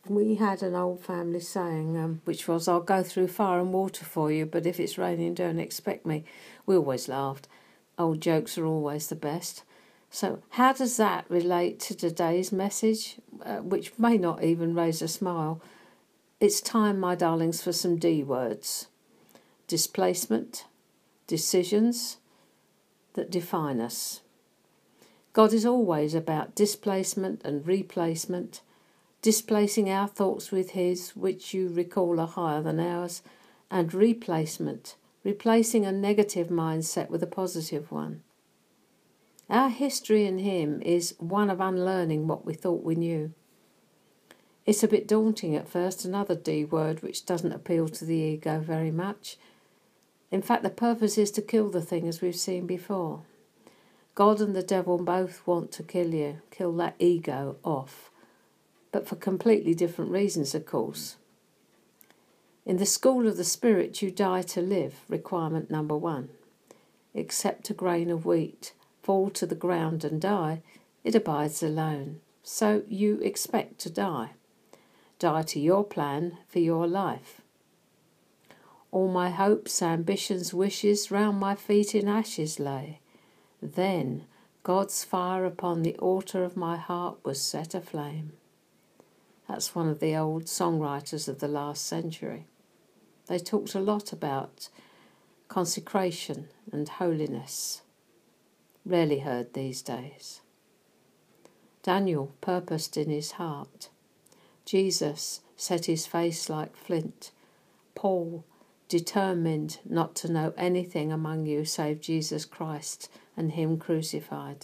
We had an old family saying, which was, I'll go through fire and water for you, but if it's raining, don't expect me. We always laughed. Old jokes are always the best. So how does that relate to today's message, which may not even raise a smile? It's time, my darlings, for some D words. Displacement, decisions that define us. God is always about displacement and replacement, displacing our thoughts with His, which you recall are higher than ours, and replacement, replacing a negative mindset with a positive one. Our history in Him is one of unlearning what we thought we knew. It's a bit daunting at first, another D word which doesn't appeal to the ego very much. In fact, the purpose is to kill the thing, as we've seen before. God and the devil both want to kill you, kill that ego off, but for completely different reasons, of course. In the school of the Spirit, you die to live, requirement number 1. Accept a grain of wheat, fall to the ground and die, it abides alone. So you expect to die. Die to your plan for your life. All my hopes, ambitions, wishes round my feet in ashes lay. Then God's fire upon the altar of my heart was set aflame. That's one of the old songwriters of the last century. They talked a lot about consecration and holiness. Rarely heard these days. Daniel purposed in his heart. Jesus set his face like flint. Paul determined not to know anything among you save Jesus Christ and Him crucified.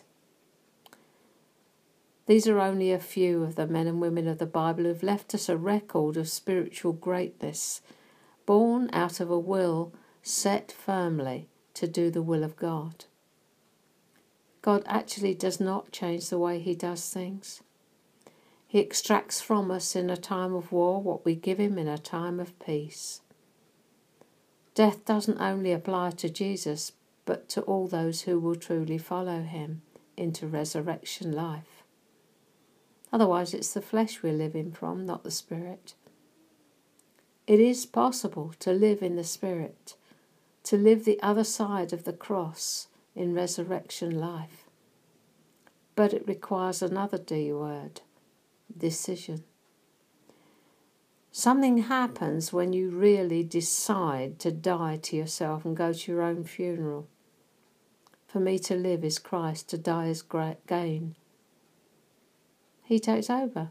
These are only a few of the men and women of the Bible who've left us a record of spiritual greatness, born out of a will set firmly to do the will of God. God actually does not change the way He does things. He extracts from us in a time of war what we give Him in a time of peace. Death doesn't only apply to Jesus, but to all those who will truly follow Him into resurrection life. Otherwise, it's the flesh we're living from, not the Spirit. It is possible to live in the Spirit, to live the other side of the cross in resurrection life. But it requires another D word, decision. Something happens when you really decide to die to yourself and go to your own funeral. For me to live is Christ, to die is gain. He takes over.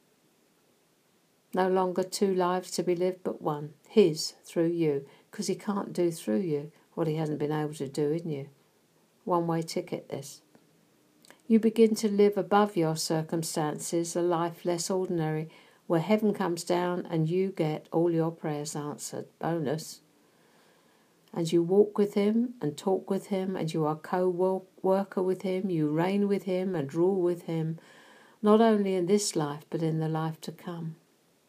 No longer 2 lives to be lived, but one. His through you, because He can't do through you what He hasn't been able to do in you. One-way ticket, this. You begin to live above your circumstances, a life less ordinary, where heaven comes down and you get all your prayers answered. Bonus. And you walk with Him and talk with Him, and you are co-worker with Him, you reign with Him and rule with Him, not only in this life but in the life to come.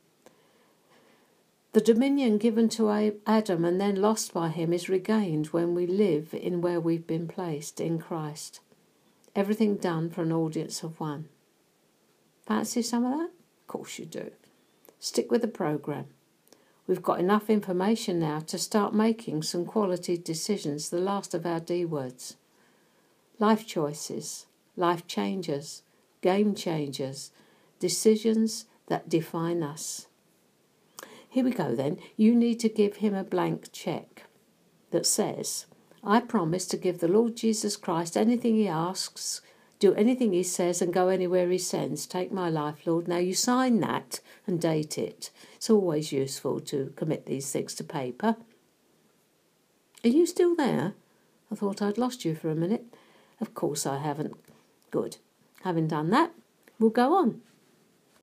The dominion given to Adam and then lost by him is regained when we live in where we've been placed, in Christ. Everything done for an audience of one. Fancy some of that? Of course you do. Stick with the program. We've got enough information now to start making some quality decisions, the last of our D words. Life choices, life changers, game changers, decisions that define us. Here we go then. You need to give Him a blank cheque that says, I promise to give the Lord Jesus Christ anything He asks, do anything He says and go anywhere He sends. Take my life, Lord. Now you sign that and date it. It's always useful to commit these things to paper. Are you still there? I thought I'd lost you for a minute. Of course I haven't. Good. Having done that, we'll go on.